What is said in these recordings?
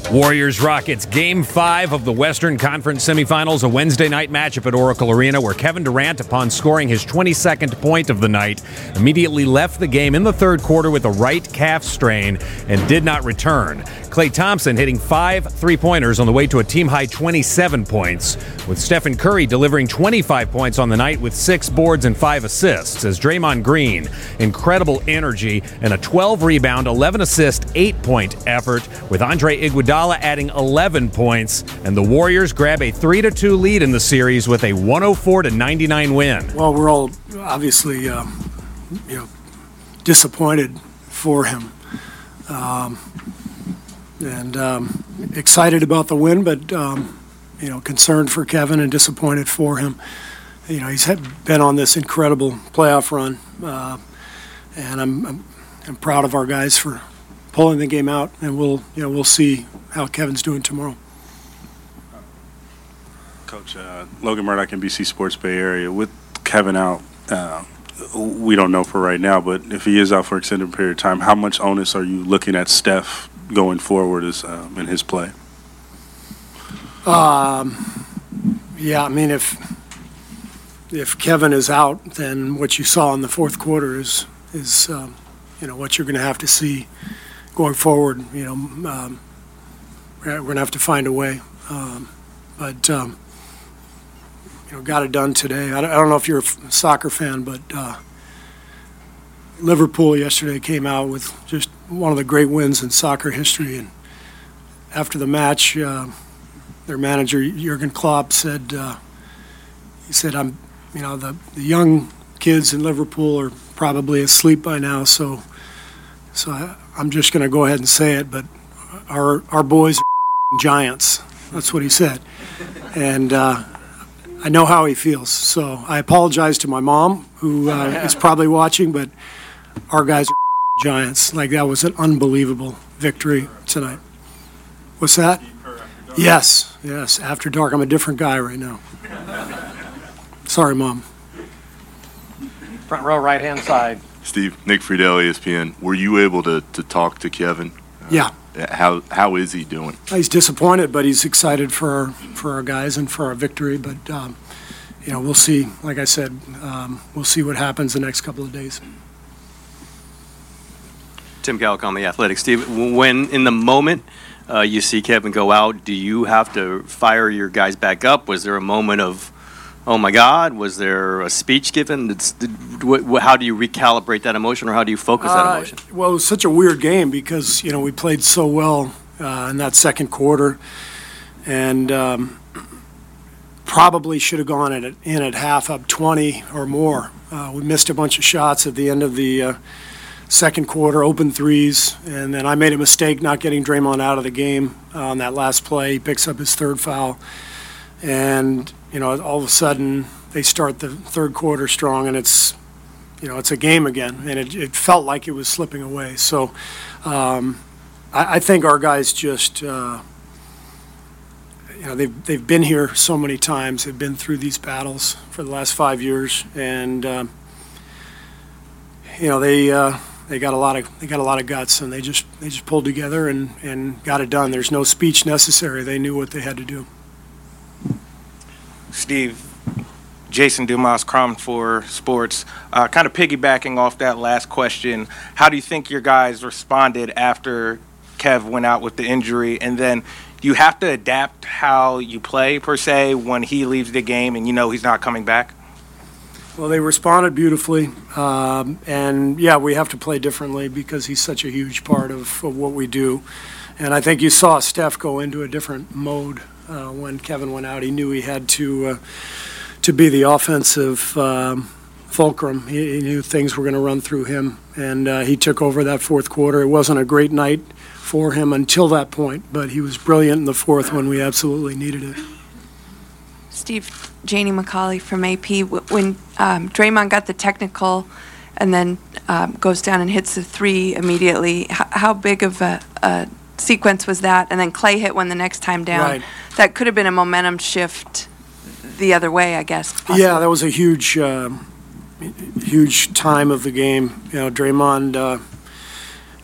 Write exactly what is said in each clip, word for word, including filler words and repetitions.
Warriors Rockets Game five of the Western Conference Semifinals, a Wednesday night matchup at Oracle Arena where Kevin Durant, upon scoring his twenty-second point of the night, immediately left the game in the third quarter with a right calf strain and did not return. Klay Thompson hitting five three-pointers on the way to a team-high twenty-seven points, with Stephen Curry delivering twenty-five points on the night with six boards and five assists, as Draymond Green, incredible energy and a twelve-rebound, eleven-assist, eight-point effort, with Andre Iguodala adding eleven points, and the Warriors grab a three to two lead in the series with a one oh four to ninety-nine win. Well, we're all obviously um, you know, disappointed for him. Um, and um, excited about the win, but um, you know, concerned for Kevin and disappointed for him. You know, he's had, been on this incredible playoff run, uh, and I'm, I'm I'm proud of our guys for pulling the game out, and we'll you know we'll see how Kevin's doing tomorrow. Coach, uh, Logan Murdoch, N B C Sports Bay Area. With Kevin out, uh, we don't know for right now, but if he is out for an extended period of time, how much onus are you looking at Steph going forward as um, in his play? Um, yeah, I mean, if if Kevin is out, then what you saw in the fourth quarter is is um, you know what you're going to have to see going forward. You know, um, we're going to have to find a way. Um, but um, you know, got it done today. I don't, I don't know if you're a soccer fan, but uh, Liverpool yesterday came out with just one of the great wins in soccer history. And after the match, uh, their manager Jurgen Klopp said, uh, he said, "I'm, you know, the, the young kids in Liverpool are probably asleep by now, so so I, I'm just going to go ahead and say it, but our our boys are giants." That's what he said, and uh, I know how he feels. So I apologize to my mom, who uh, is probably watching, but our guys are giants. Like, that was an unbelievable victory tonight. What's that? Yes, yes. After dark, I'm a different guy right now. Sorry, Mom. Front row, right-hand side. Steve, Nick Friedel, E S P N. Were you able to, to talk to Kevin? Uh, yeah. How how is he doing? He's disappointed, but he's excited for our, for our guys and for our victory. But, um, you know, we'll see. Like I said, um, we'll see what happens the next couple of days. Tim Calic on The Athletic. Steve, when in the moment uh, you see Kevin go out, do you have to fire your guys back up? Was there a moment of, oh my God, was there a speech given? It's, wh- how do you recalibrate that emotion, or how do you focus that Uh, emotion? well, it was such a weird game because, you know, we played so well uh, in that second quarter, and um, probably should have gone in at, in at half up twenty or more. Uh, we missed a bunch of shots at the end of the uh, second quarter, open threes, and then I made a mistake not getting Draymond out of the game uh, on that last play. He picks up his third foul, and you know, all of a sudden they start the third quarter strong, and it's, you know, it's a game again, and it, it felt like it was slipping away. So um, I, I think our guys just, uh, you know, they've they've been here so many times. They've been through these battles for the last five years, and um, you know, they uh, they got a lot of they got a lot of guts, and they just they just pulled together and and got it done. There's no speech necessary. They knew what they had to do. Steve, Jason Dumas, Crum for Sports. Uh, kind of piggybacking off that last question, how do you think your guys responded after Kev went out with the injury? And then do you have to adapt how you play, per se, when he leaves the game and you know he's not coming back? Well, they responded beautifully. Um, and, yeah, we have to play differently because he's such a huge part of, of what we do. And I think you saw Steph go into a different mode uh, when Kevin went out. He knew he had to uh, to be the offensive um, fulcrum. He, he knew things were going to run through him, and uh, he took over that fourth quarter. It wasn't a great night for him until that point, but he was brilliant in the fourth when we absolutely needed it. Steve, Janie McCauley from A P. When um, Draymond got the technical and then um, goes down and hits the three immediately, how, how big of a, a sequence was that? And then Klay hit one the next time down. Right. That could have been a momentum shift the other way, I guess. Possibly. Yeah, that was a huge, uh, huge time of the game. You know, Draymond, uh,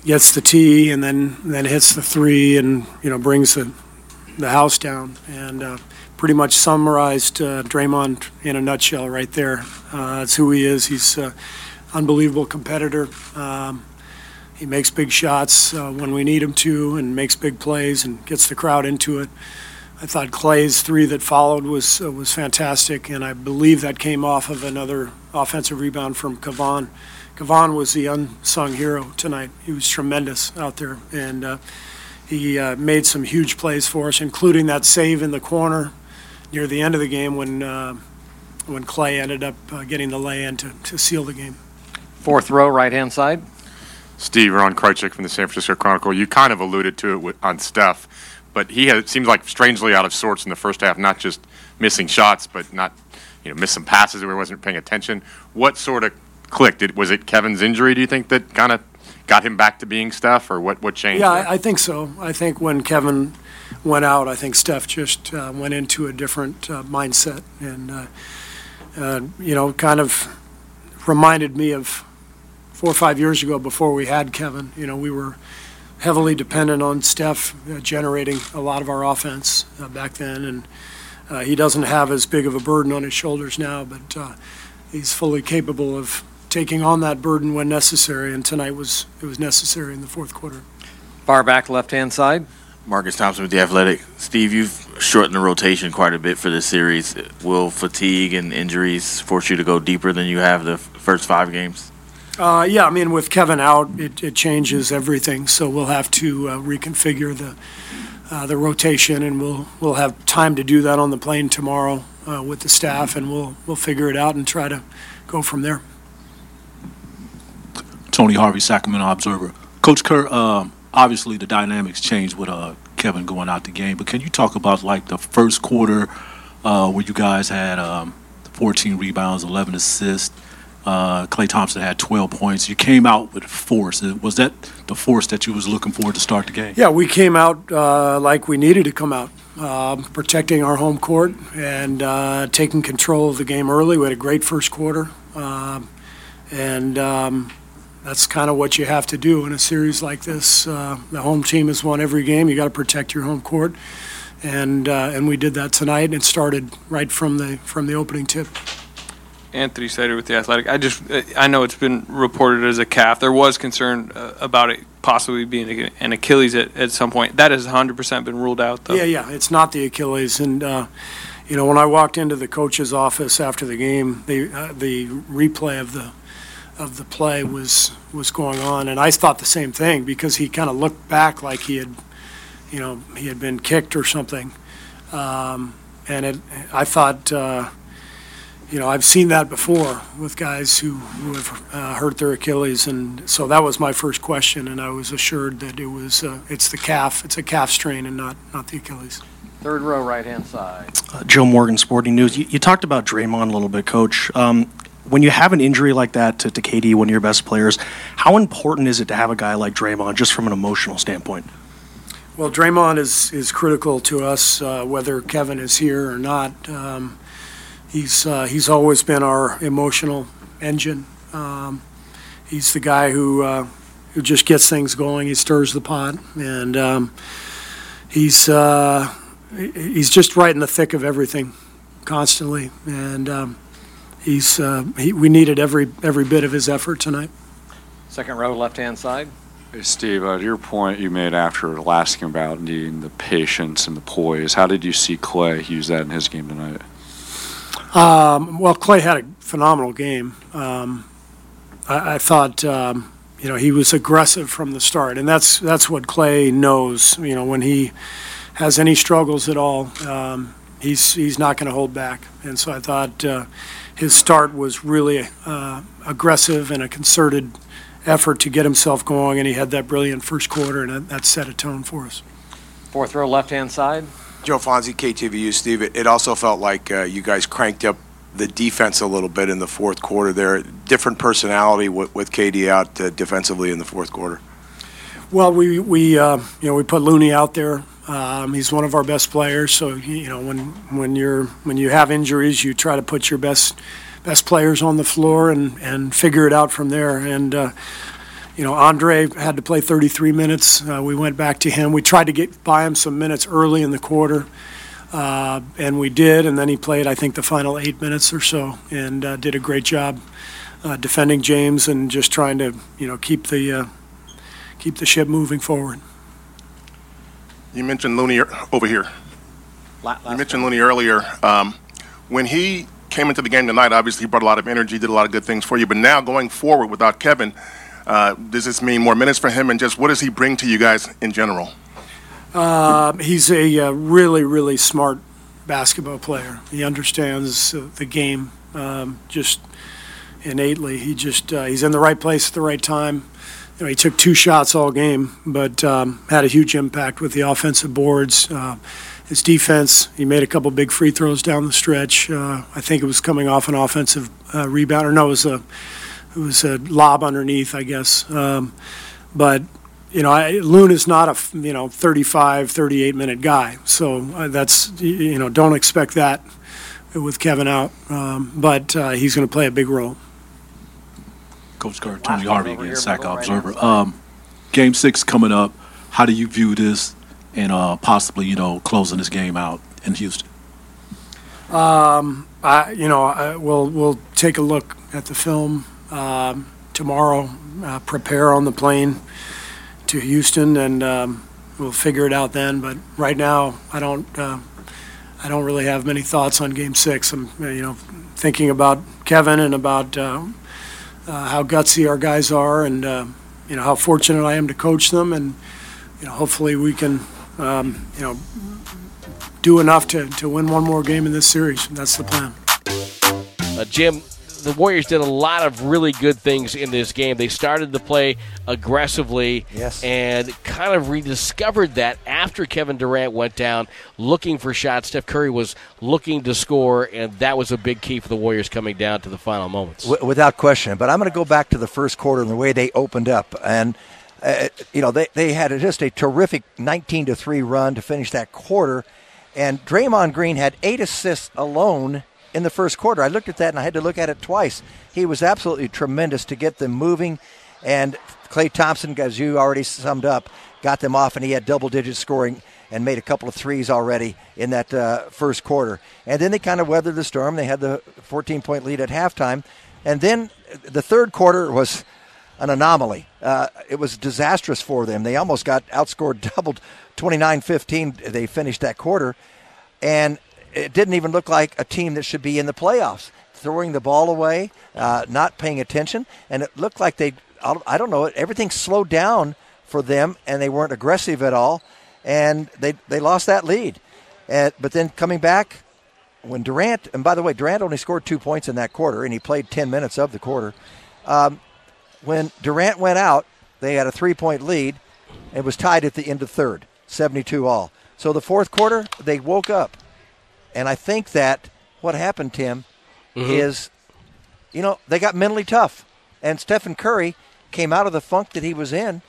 gets the tee and then then hits the three and you know brings the the house down and uh, pretty much summarized uh, Draymond in a nutshell right there. Uh, that's who he is. He's an unbelievable competitor. Um, he makes big shots uh, when we need him to and makes big plays and gets the crowd into it. I thought Clay's three that followed was uh, was fantastic, and I believe that came off of another offensive rebound from Kevon. Kevon was the unsung hero tonight. He was tremendous out there, and uh, he uh, made some huge plays for us, including that save in the corner near the end of the game when uh, when Clay ended up uh, getting the lay-in to, to seal the game. Fourth row, right-hand side. Steve, Ron Krychek from the San Francisco Chronicle. You kind of alluded to it with, on Steph, but he had, it seems like strangely out of sorts in the first half, not just missing shots, but not, you know, missed some passes where he wasn't paying attention. What sort of clicked? Did, was it Kevin's injury, do you think, that kind of got him back to being Steph, or what, what changed? Yeah, there? I, I think so. I think when Kevin went out, I think Steph just uh, went into a different uh, mindset and, uh, uh, you know, kind of reminded me of four or five years ago before we had Kevin. You know, we were heavily dependent on Steph uh, generating a lot of our offense uh, back then, and uh, he doesn't have as big of a burden on his shoulders now, but uh, he's fully capable of taking on that burden when necessary, and tonight was it was necessary in the fourth quarter. Far back, left-hand side. Marcus Thompson with The Athletic. Steve, you've shortened the rotation quite a bit for this series. Will fatigue and injuries force you to go deeper than you have the f- first five games? Uh, yeah, I mean, with Kevin out, it, it changes everything. So we'll have to uh, reconfigure the uh, the rotation, and we'll we'll have time to do that on the plane tomorrow uh, with the staff, and we'll we'll figure it out and try to go from there. Tony Harvey, Sacramento Observer. Coach Kerr, um, obviously the dynamics changed with uh, Kevin going out the game, but can you talk about like the first quarter uh, where you guys had um, fourteen rebounds, eleven assists, uh, Klay Thompson had twelve points. You came out with force. Was that the force that you was looking for to start the game? Yeah, we came out uh, like we needed to come out, uh, protecting our home court and uh, taking control of the game early. We had a great first quarter, uh, and um, that's kind of what you have to do in a series like this. Uh, the home team has won every game. You got to protect your home court, and uh, and we did that tonight. And it started right from the from the opening tip. Anthony Sater with The Athletic. I just I know it's been reported as a calf. There was concern uh, about it possibly being an Achilles at, at some point. That has one hundred percent been ruled out, though. Yeah, yeah, it's not the Achilles. And uh, you know, when I walked into the coach's office after the game, the uh, the replay of the of the play was was going on, and I thought the same thing because he kind of looked back like he had, you know, he had been kicked or something, um, and it, I thought, uh, you know, I've seen that before with guys who, who have uh, hurt their Achilles, and so that was my first question, and I was assured that it was uh, it's the calf, it's a calf strain, and not not the Achilles. Third row, right-hand side. Uh, Joe Morgan, Sporting News. You, you talked about Draymond a little bit, Coach. Um, When you have an injury like that to, to K D, one of your best players, how important is it to have a guy like Draymond just from an emotional standpoint? Well, Draymond is, is critical to us, uh, whether Kevin is here or not. Um, he's uh, he's always been our emotional engine. Um, he's the guy who uh, who just gets things going. He stirs the pot, and um, he's uh, he's just right in the thick of everything, constantly. And um, He's uh, he, we needed every every bit of his effort tonight. Second row, left-hand side. Hey, Steve, uh, to your point you made after asking about needing the patience and the poise, how did you see Clay use that in his game tonight? Um, well, Clay had a phenomenal game. Um, I, I thought um, you know he was aggressive from the start, and that's that's what Clay knows. You know, when he has any struggles at all, um, he's he's not going to hold back. And so I thought. Uh, His start was really uh, aggressive and a concerted effort to get himself going, and he had that brilliant first quarter, and that, that set a tone for us. Fourth row, left-hand side. Joe Fonzie, K T V U. Steve, it, it also felt like uh, you guys cranked up the defense a little bit in the fourth quarter there. Different personality with, with K D out uh, defensively in the fourth quarter. Well, we, we uh, you know, we put Looney out there. Um, he's one of our best players, so you know when when you're when you have injuries, you try to put your best best players on the floor and, and figure it out from there. And uh, you know, Andre had to play thirty-three minutes. Uh, we went back to him. We tried to get buy him some minutes early in the quarter, uh, and we did. And then he played, I think, the final eight minutes or so, and uh, did a great job uh, defending James and just trying to, you know, keep the uh, keep the ship moving forward. You mentioned Looney ear- over here. You mentioned Looney earlier. Um, when he came into the game tonight, obviously he brought a lot of energy, did a lot of good things for you. But now going forward without Kevin, uh, does this mean more minutes for him? And just what does he bring to you guys in general? Uh, he's a uh, really, really smart basketball player. He understands uh, the game um, just innately. He just uh, he's in the right place at the right time. You know, he took two shots all game, but um, had a huge impact with the offensive boards. Uh, his defense, he made a couple big free throws down the stretch. Uh, I think it was coming off an offensive uh, rebound, or no, it was a it was a lob underneath, I guess. Um, but you know, I, Loon is not a you know thirty-five, thirty-eight minute guy, so uh, that's you know don't expect that with Kevin out. Um, but uh, he's going to play a big role. Coach Kerr, Tony Harvey again, Sac Observer. Um, game six coming up. How do you view this and uh, possibly, you know, closing this game out in Houston? Um, I, you know, I, we'll we'll take a look at the film um, tomorrow. Uh, prepare on the plane to Houston, and um, we'll figure it out then. But right now, I don't uh, I don't really have many thoughts on Game Six. I'm you know thinking about Kevin and about. Uh, Uh, how gutsy our guys are, and uh, you know how fortunate I am to coach them, and you know hopefully we can um, you know do enough to, to win one more game in this series. That's the plan. Uh, Jim, the Warriors did a lot of really good things in this game. They started to play aggressively, yes, and kind of rediscovered that after Kevin Durant went down, looking for shots. Steph Curry was looking to score, and that was a big key for the Warriors coming down to the final moments. W- without question. But I'm going to go back to the first quarter and the way they opened up. And, uh, you know, they, they had just a terrific nineteen to three run to finish that quarter. And Draymond Green had eight assists alone in the first quarter. I looked at that, and I had to look at it twice. He was absolutely tremendous to get them moving. And Klay Thompson, as you already summed up, got them off, and he had double-digit scoring and made a couple of threes already in that uh, first quarter. And then they kind of weathered the storm. They had the fourteen-point lead at halftime. And then the third quarter was an anomaly. Uh, it was disastrous for them. They almost got outscored, doubled twenty-nine fifteen. They finished that quarter. And it didn't even look like a team that should be in the playoffs, throwing the ball away, uh, not paying attention. And it looked like they, I don't know, everything slowed down for them, and they weren't aggressive at all. And they they lost that lead. And, but then coming back, when Durant, and by the way, Durant only scored two points in that quarter, and he played ten minutes of the quarter. Um, when Durant went out, they had a three-point lead. It was tied at the end of third, seventy-two all. So the fourth quarter, they woke up. And I think that what happened, Tim, mm-hmm. is, you know, they got mentally tough. And Stephen Curry came out of the funk that he was in,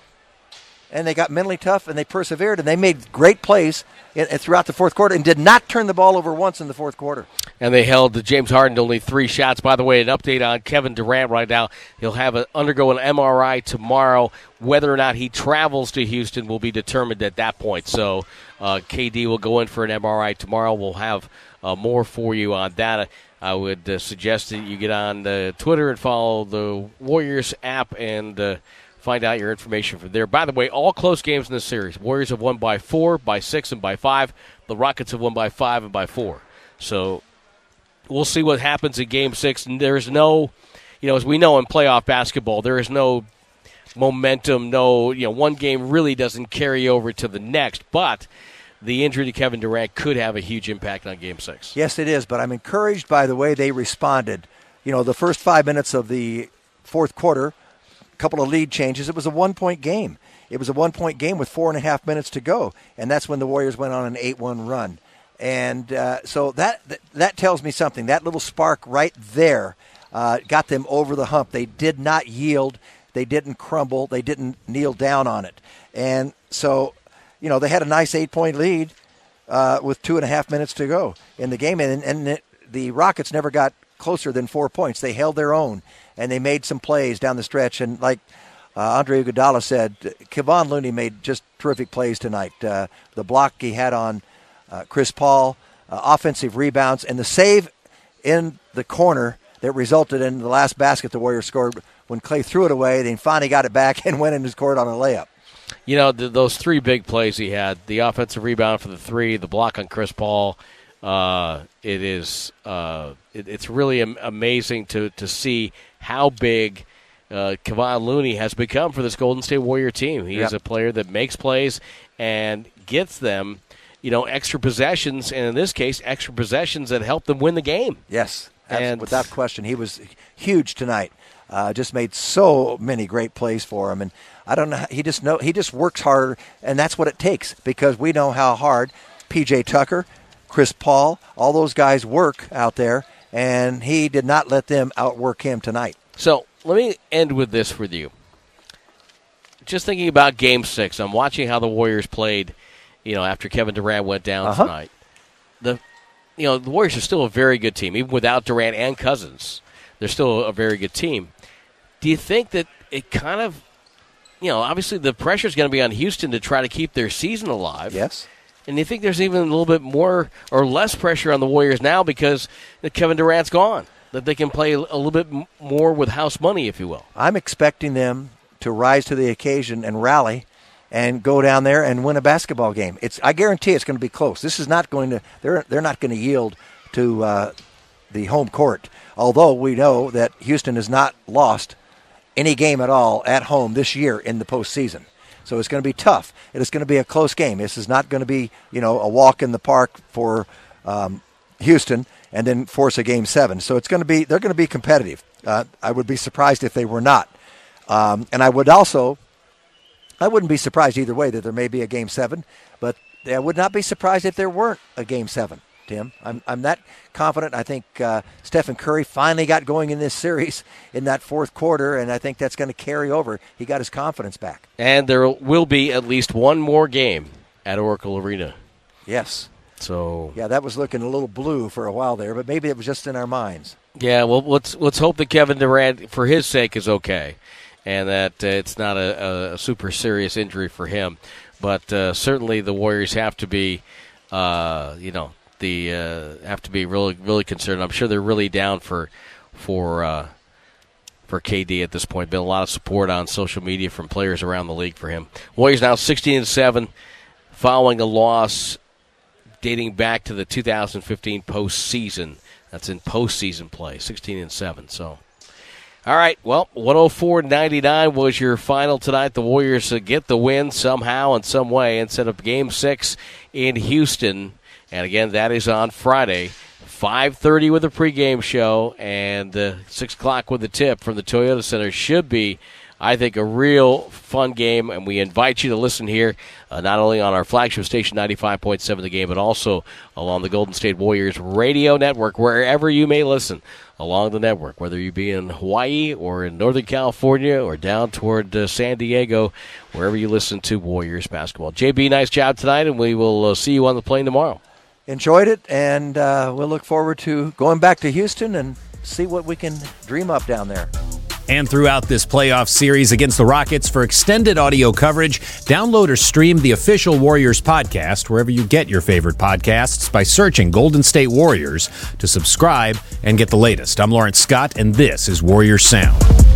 and they got mentally tough, and they persevered, and they made great plays in, in, throughout the fourth quarter and did not turn the ball over once in the fourth quarter. And they held James Harden to only three shots. By the way, an update on Kevin Durant right now. He'll have a, undergo an M R I tomorrow. Whether or not he travels to Houston will be determined at that point. So uh, K D will go in for an M R I tomorrow. We'll have uh, more for you on that. I would uh, suggest that you get on uh, Twitter and follow the Warriors app and uh, find out your information from there. By the way, all close games in this series. Warriors have won by four, by six, and by five. The Rockets have won by five and by four. So we'll see what happens in Game Six. And there's no, you know, as we know in playoff basketball, there is no momentum. No, you know, one game really doesn't carry over to the next. But the injury to Kevin Durant could have a huge impact on Game Six. Yes, it is. But I'm encouraged by the way they responded. You know, the first five minutes of the fourth quarter, couple of lead changes. It was a one-point game. It was a one-point game with four and a half minutes to go, and that's when the Warriors went on an eight one run. And uh, so that, that that tells me something. That little spark right there uh, got them over the hump. They did not yield. They didn't crumble. They didn't kneel down on it. And so, you know, they had a nice eight-point lead uh, with two and a half minutes to go in the game, and, and it, the Rockets never got closer than four points. They held their own, and they made some plays down the stretch. And like uh, Andre Iguodala said, Kevon Looney made just terrific plays tonight. Uh, the block he had on uh, Chris Paul, uh, offensive rebounds, and the save in the corner that resulted in the last basket the Warriors scored when Clay threw it away. They finally got it back and went and scored on a layup. You know, th- those three big plays he had, the offensive rebound for the three, the block on Chris Paul, uh, it is uh, it, it's really am- amazing to, to see how big uh, Kevon Looney has become for this Golden State Warrior team. He Yep. is a player that makes plays and gets them, you know, extra possessions, and in this case, extra possessions that help them win the game. Yes, And- without question. He was huge tonight. Uh, just made so many great plays for him, and I don't know. how- He just know he just works harder, and that's what it takes because we know how hard P J Tucker, Chris Paul, all those guys work out there, and he did not let them outwork him tonight. So let me end with this with you. Just thinking about Game Six, I'm watching how the Warriors played. You know, after Kevin Durant went down Uh-huh. tonight, the you know the Warriors are still a very good team, even without Durant and Cousins. They're still a very good team. Do you think that it kind of, you know, obviously the pressure is going to be on Houston to try to keep their season alive? Yes. And do you think there's even a little bit more or less pressure on the Warriors now because Kevin Durant's gone? That they can play a little bit m- more with house money, if you will? I'm expecting them to rise to the occasion and rally and go down there and win a basketball game. It's I guarantee it's going to be close. This is not going to they're they're not going to yield to uh, the home court. Although we know that Houston has not lost any game at all at home this year in the postseason. So it's going to be tough. It is going to be a close game. This is not going to be, you know, a walk in the park for um, Houston and then force a game seven. So it's going to be they're going to be competitive. Uh, I would be surprised if they were not. Um, and I would also, I wouldn't be surprised either way that there may be a game seven, but I would not be surprised if there weren't a game seven. Tim, I'm I'm that confident. I think uh, Stephen Curry finally got going in this series in that fourth quarter, and I think that's going to carry over. He got his confidence back. And there will be at least one more game at Oracle Arena. Yes. So yeah, that was looking a little blue for a while there, but maybe it was just in our minds. Yeah, well, let's let's hope that Kevin Durant, for his sake, is okay, and that uh, it's not a, a super serious injury for him. But uh, certainly, the Warriors have to be, uh, you know. The uh, have to be really really concerned. I'm sure they're really down for for uh, for K D at this point. Been a lot of support on social media from players around the league for him. Warriors now sixteen and seven, following a loss dating back to the two thousand fifteen postseason. That's in postseason play, sixteen and seven. So, all right. Well, one oh four ninety-nine was your final tonight. The Warriors uh, get the win somehow in some way and set up Game Six in Houston. And again, that is on Friday, five thirty with a pregame show, and uh, six o'clock with the tip from the Toyota Center. Should be, I think, a real fun game, and we invite you to listen here, uh, not only on our flagship station, ninety-five point seven The Game, but also along the Golden State Warriors radio network, wherever you may listen along the network, whether you be in Hawaii or in Northern California or down toward uh, San Diego, wherever you listen to Warriors basketball. J B, nice job tonight, and we will uh, see you on the plane tomorrow. Enjoyed it, and uh, we'll look forward to going back to Houston and see what we can dream up down there. And throughout this playoff series against the Rockets, for extended audio coverage, download or stream the official Warriors podcast wherever you get your favorite podcasts by searching Golden State Warriors to subscribe and get the latest. I'm Lawrence Scott, and this is Warriors Sound.